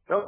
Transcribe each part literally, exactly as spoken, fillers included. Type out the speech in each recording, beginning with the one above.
Oh,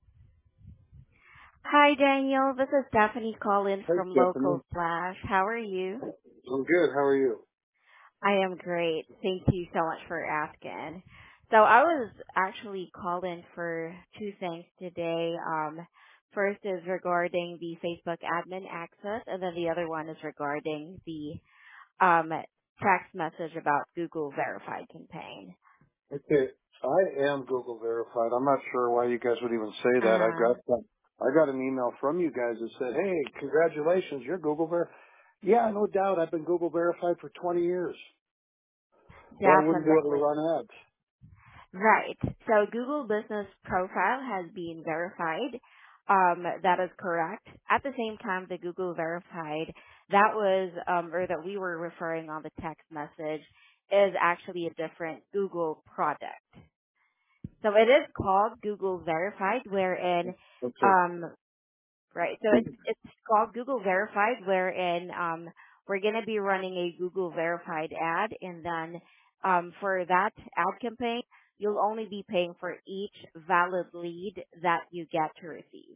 Hi, Daniel. This is Stephanie calling hey, from Stephanie. Local Flash. How are you? I'm good. How are you? I am great. Thank you so much for asking. So I was actually calling for two things today. Um, first is regarding the Facebook admin access, and then the other one is regarding the um, text message about Google Verified campaign. Okay. I am Google verified. I'm not sure why you guys would even say that. I Uh, got some, I got an email from you guys that said, "Hey, congratulations, you're Google ver." Yeah, no doubt. I've been Google verified for twenty years. Or I wouldn't be able to definitely. run ads. Right. So Google Business Profile has been verified. Um, that is correct. At the same time, the Google Verified that was um, or that we were referring on the text message is actually a different Google product. So it is called Google Verified, wherein Okay. um, right. So it's it's called Google Verified, wherein um, we're going to be running a Google Verified ad, and then um, for that ad campaign, you'll only be paying for each valid lead that you get to receive.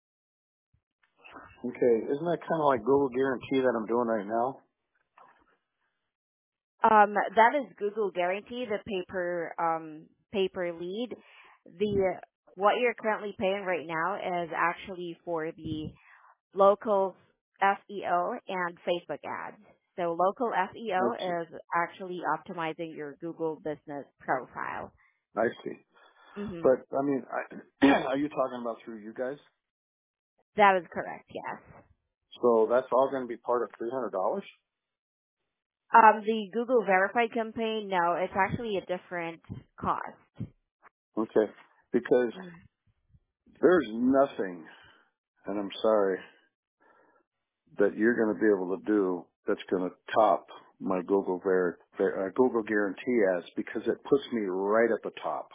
Okay. Isn't that kind of like Google guarantee that I'm doing right now? Um, that is Google Guarantee, the paper um, paper lead. The what you're currently paying right now is actually for the local S E O and Facebook ads. So local S E O I see. is actually optimizing your Google business profile. I see. hmm But I mean, I, are you talking about through you guys? That is correct, yes. So that's all going to be part of three hundred dollars? Um, the Google Verified campaign, no, it's actually a different cost. Okay. Because there's nothing, and I'm sorry, that you're going to be able to do that's going to top my Google Ver, Ver uh, Google Guarantee ads because it puts me right at the top.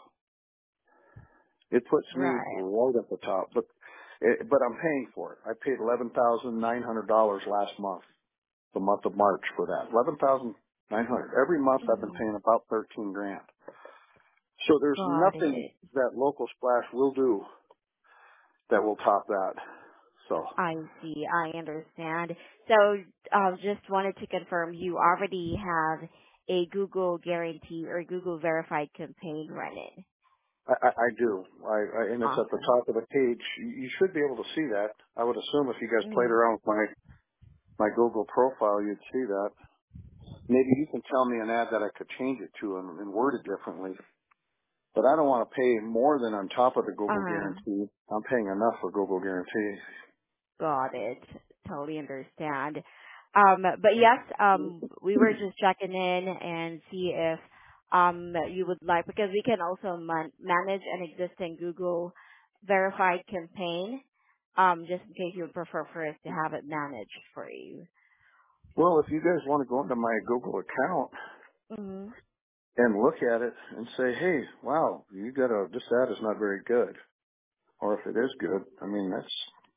It puts me Right. right at the top, but it, but I'm paying for it. I paid eleven thousand nine hundred dollars last month, the month of March for that. Eleven thousand nine hundred. Every month I've been hmm paying about thirteen grand. So there's Got nothing it. that Local Splash will do that will top that. So I see. I understand. So, um, just wanted to confirm you already have a Google Guarantee or Google Verified campaign running. I, I, I do. I, I, and it's at the Awesome. top of the page. You you should be able to see that. I would assume if you guys played Mhm. around with my, my Google profile, you'd see that. Maybe you can tell me an ad that I could change it to and, and word it differently. But I don't want to pay more than on top of the Google Uh, guarantee. I'm paying enough for Google guarantee. got it. Totally understand. Um, but yes, um, we were just checking in and see if um you would like, because we can also man- manage an existing Google verified campaign, um, just in case you would prefer for us to have it managed for you. Well, if you guys want to go into my Google account hmm and look at it and say, hey, wow, you got a, this ad is not very good. Or if it is good, I mean, that's,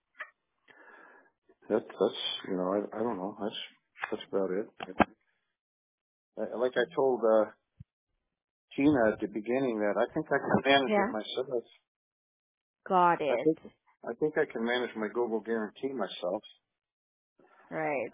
that, that's, you know, I, I don't know. That's, that's about it. Uh, Like I told uh, Tina at the beginning, that I think I can manage it Yeah, myself. got I it. think I think I can manage my Google guarantee myself. Right.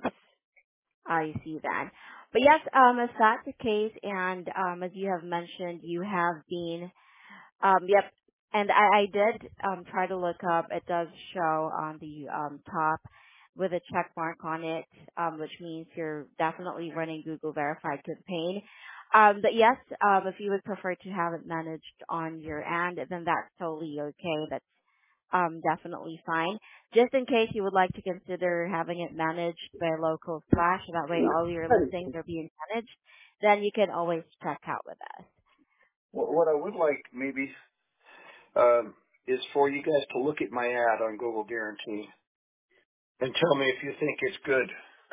I see that. But yes, um, if that's the case, and um, as you have mentioned, you have been, um, yep, and I, I did um, try to look up. It does show on the um, top with a check mark on it, um, which means you're definitely running Google Verified campaign. Um, but yes, um, if you would prefer to have it managed on your end, then that's totally okay. That's um, definitely fine. Just in case you would like to consider having it managed by a local slash, that way all your listings are being managed, then you can always check out with us. What, what I would like maybe um, is for you guys to look at my ad on Google Guarantee and tell me if you think it's good.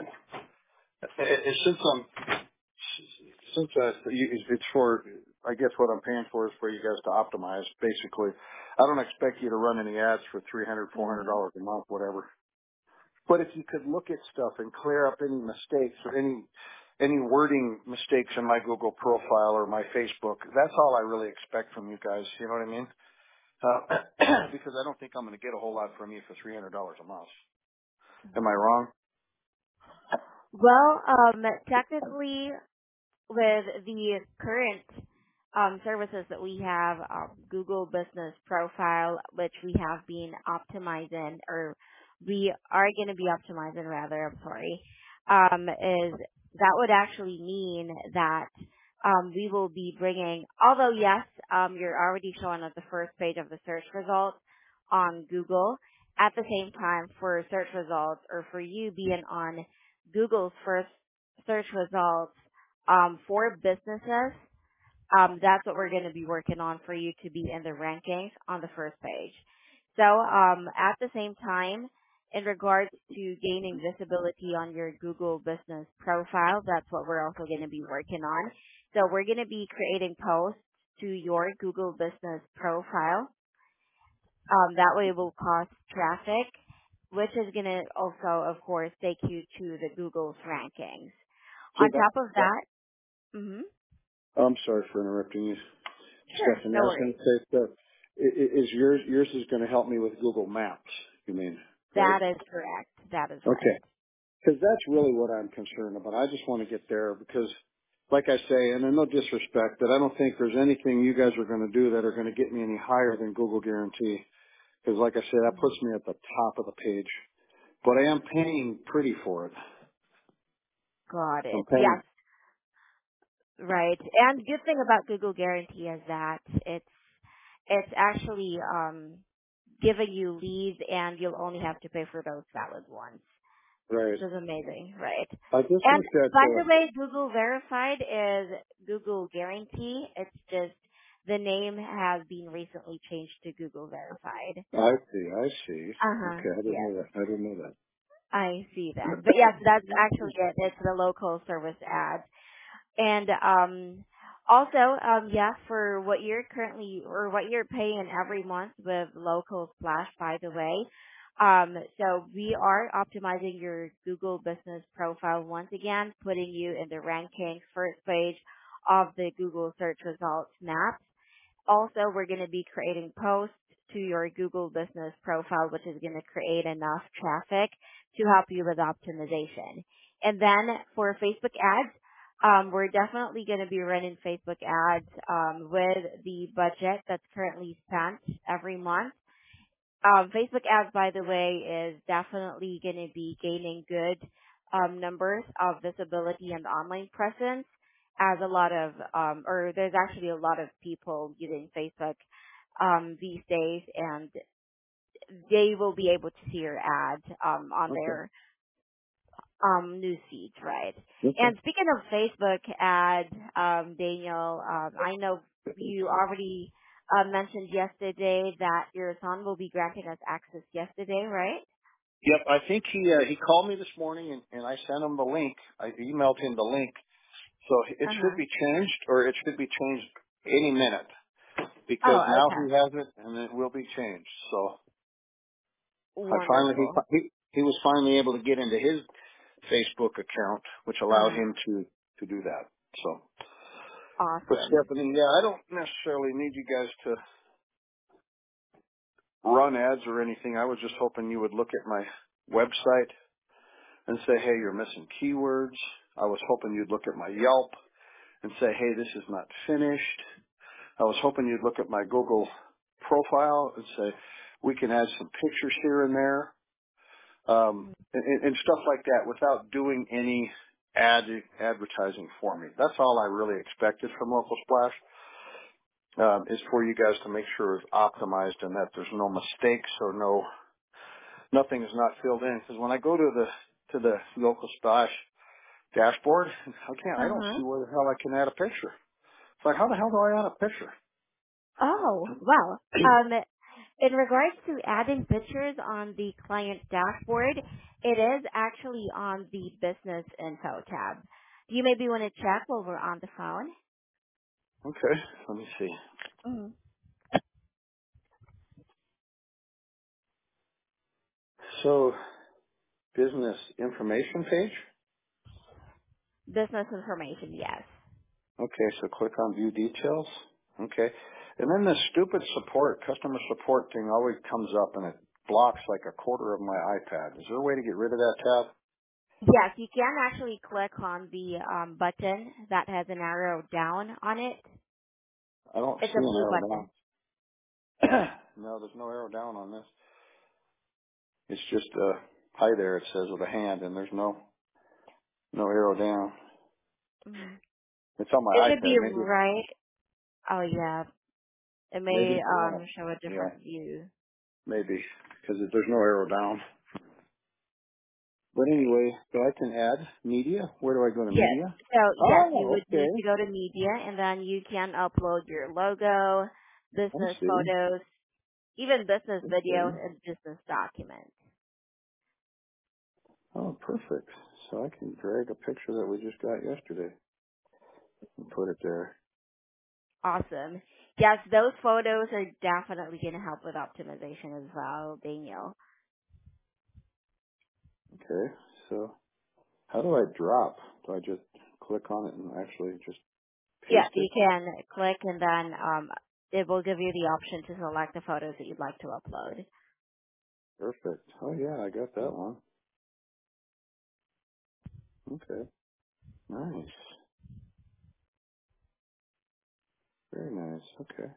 Uh, uh, Since I'm since uh, you- it's for, I guess what I'm paying for is for you guys to optimize. Basically, I don't expect you to run any ads for three hundred, four hundred hmm dollars a month, whatever. But if you could look at stuff and clear up any mistakes or any any wording mistakes in my Google profile or my Facebook, that's all I really expect from you guys. You know what I mean? uh, because I don't think I'm going to get a whole lot from you for three hundred dollars a month. Am I wrong? Well, um, technically, with the current um, services that we have, um, Google Business Profile, which we have been optimizing, or we are going to be optimizing rather, I'm sorry, um, is that would actually mean that um, we will be bringing, although yes, um, you're already showing at the first page of the search results on Google, at the same time for search results or for you being on Google's first search results um, for businesses, um, that's what we're going to be working on for you to be in the rankings on the first page. So um, at the same time, in regards to gaining visibility on your Google business profile, that's what we're also going to be working on. So we're going to be creating posts to your Google business profile. Um, that way it will cost traffic, which is going to also, of course, take you to the Google's rankings. So On that, top of that that, mm-hmm. I'm sorry for interrupting you, Sure, Stephanie. no I was going worries. to say that i- i- is yours yours is going to help me with Google Maps. You mean right? That is correct. That is Okay, right. because that's really what I'm concerned about. I just want to get there because, like I say, and in no disrespect, but I don't think there's anything you guys are going to do that are going to get me any higher than Google Guarantee. Because, like I said, that Mhm. puts me at the top of the page. But I am paying pretty for it. Got I'm it. paying Yes, right. And good thing about Google Guarantee is that it's it's actually um giving you leads, and you'll only have to pay for those valid ones, right. which is amazing, right? I just And think that. by the Uh, way, Google Verified is Google Guarantee. It's just the name has been recently changed to Google Verified. I see. I see. Uh huh. Okay, I didn't Yes. know that. I didn't know that. I see that. But yes, that's actually it. It's the local service ad. And um also, um yeah, for what you're currently or what you're paying every month with local splash, by the way. Um so we are optimizing your Google business profile once again, putting you in the rankings first page of the Google search results map. Also, we're going to be creating posts to your Google business profile, which is going to create enough traffic to help you with optimization. And then for Facebook ads, um, we're definitely going to be running Facebook ads um, with the budget that's currently spent every month. Um, Facebook ads, by the way, is definitely going to be gaining good um, numbers of visibility and online presence, as a lot of, um, or there's actually a lot of people using Facebook um, these days, and they will be able to see your ad um, on Okay. their um, news feeds, right? Okay. And speaking of Facebook ads, um, Daniel, um, I know you already uh, mentioned yesterday that your son will be granting us access yesterday, right? Yep. I think he uh, he called me this morning and, and I sent him the link. I emailed him the link, so it Uh should huh. be changed, or it should be changed any minute because Oh, now he okay. has it and it will be changed. So I finally he Wonderful. he he was finally able to get into his Facebook account, which Uh allowed huh. him to to do that. So, but Awesome. Stephanie, yeah, I don't necessarily need you guys to run ads or anything. I was just hoping you would look at my website and say, hey, you're missing keywords. I was hoping you'd look at my Yelp and say, hey, this is not finished. I was hoping you'd look at my Google profile and say, we can add some pictures here and there, um, and, and stuff like that without doing any ad advertising for me. That's all I really expected from Local Splash, um, is for you guys to make sure it's optimized and that there's no mistakes or no nothing is not filled in. Because when I go to the to the Local Splash dashboard, I can't. I Uh don't huh. see where the hell I can add a picture. It's like, how the hell do I add a picture? Oh, wow. Um, in regards to adding pictures on the client dashboard, it is actually on the business info tab. Do you maybe want to check while we're on the phone? Okay, let me see. Mm. So, business information page. Business information, yes. Okay, so click on view details. Okay. And then this stupid support, customer support thing always comes up and it blocks like a quarter of my iPad. Is there a way to get rid of that tab? Yes, you can actually click on the um, button that has an arrow down on it. I don't It's see a an blue arrow button. down. No, there's no arrow down on this. It's just uh hi there, it says with a hand, and there's no no arrow down. Mhm. It's on It my should be iPad. Maybe right. Oh yeah, it may maybe yeah um, show a yeah different view. maybe because there's no arrow down. But Right. anyway, so I can add media. Where do I go to Yes. media? So yes, you Oh, would okay. need to go to media, and then you can upload your logo, I business see. photos, even business videos, Okay. and business documents. Oh, perfect. So I can drag a picture that we just got yesterday and put it there. Awesome. Yes, those photos are definitely going to help with optimization as well, Daniel. Okay. So how do I drop? Do I just click on it and actually just Yes, paste it? you can click and then um, it will give you the option to select the photos that you'd like to upload. Perfect. Oh yeah, I got that one. Okay. Nice. Very nice. Okay.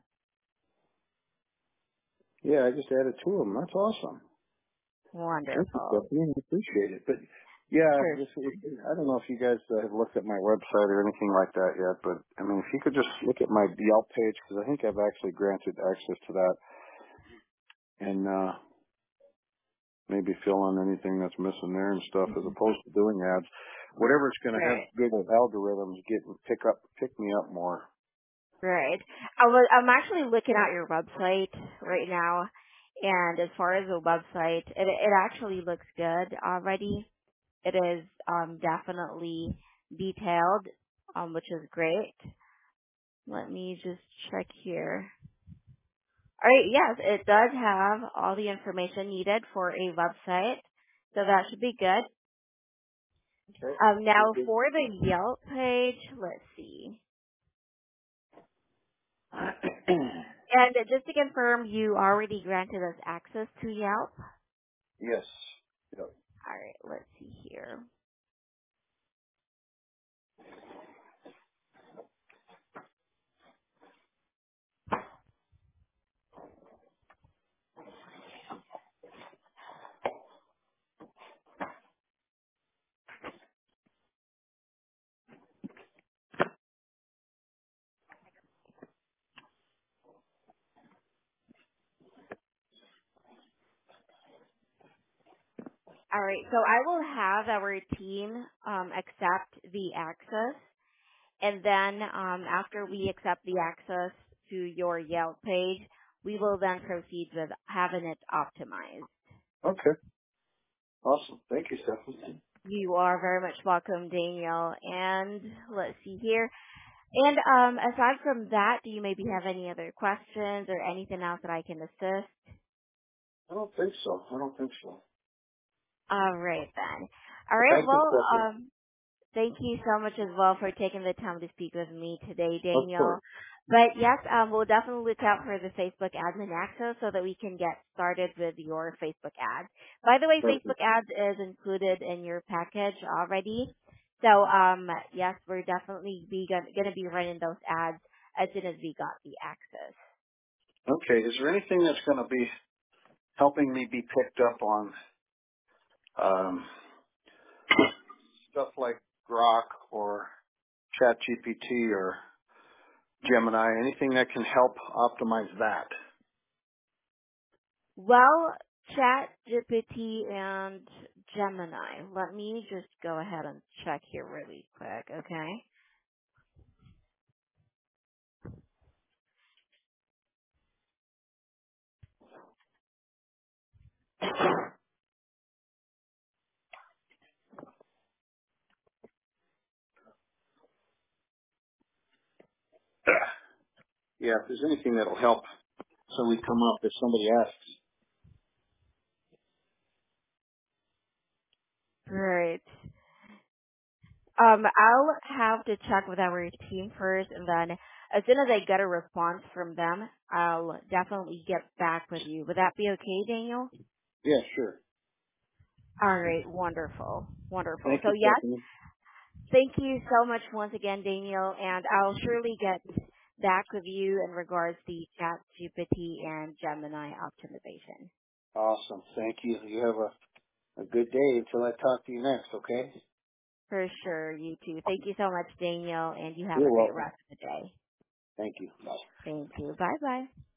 Yeah, I just added two of them. That's awesome. Thank you, Wonderful. Stephanie. I appreciate it. But yeah, Sure. this, I don't know if you guys uh, have looked at my website or anything like that yet, but I mean, if you could just look at my Yelp page, because I think I've actually granted access to that, and uh, maybe fill in anything that's missing there and stuff, as Mhm. opposed to doing ads. Whatever's going to have Right. Google algorithms get pick up, pick me up more. Right. I was, I'm actually looking at your website right now, and as far as the website, it, it actually looks good already. It is um, definitely detailed, um, which is great. Let me just check here. All right, yes, it does have all the information needed for a website, so that should be good. Okay. Um, Good, now good. for the Yelp page, let's see. And just to confirm, you already granted us access to Yelp. Yes. Yep. All right, let's see here. All right, so I will have our team um, accept the access, and then um, after we accept the access to your Yelp page, we will then proceed with having it optimized. Okay. Awesome. Thank you, Stephanie. You are very much welcome, Daniel. And let's see here. And um, aside from that, do you maybe have any other questions or anything else that I can assist? I don't think so. I don't think so. All right then. All right. Thank you, Well, Stephanie. um, thank you so much as well for taking the time to speak with me today, Of Daniel. course. But yes, um, we'll definitely look out for the Facebook admin access so that we can get started with your Facebook ads. By the way, Perfect. Facebook ads is included in your package already. So um, yes, we're definitely be going to be running those ads as soon as we got the access. Okay. Is there anything that's going to be helping me be picked up on um, stuff like Grok or ChatGPT or Gemini? Anything that can help optimize that? Well, ChatGPT and Gemini. Let me just go ahead and check here really quick, okay? Yeah. If there's anything that'll help, so we come up if somebody asks. Right. Um, I'll have to check with our team first, and then as soon as I get a response from them, I'll definitely get back with you. Would that be okay, Daniel? Yeah, sure. All right, wonderful, wonderful. Thank So you, yes, Stephanie. thank you so much once again, Daniel, and I'll surely get back with you in regards to ChatGPT and Gemini optimization. Awesome. Thank you. You have a, a good day until I talk to you next, okay? For sure, you too. Thank you so much, Daniel, and you have a You're great welcome. rest of the day. Thank you. Bye. Thank you. Bye bye.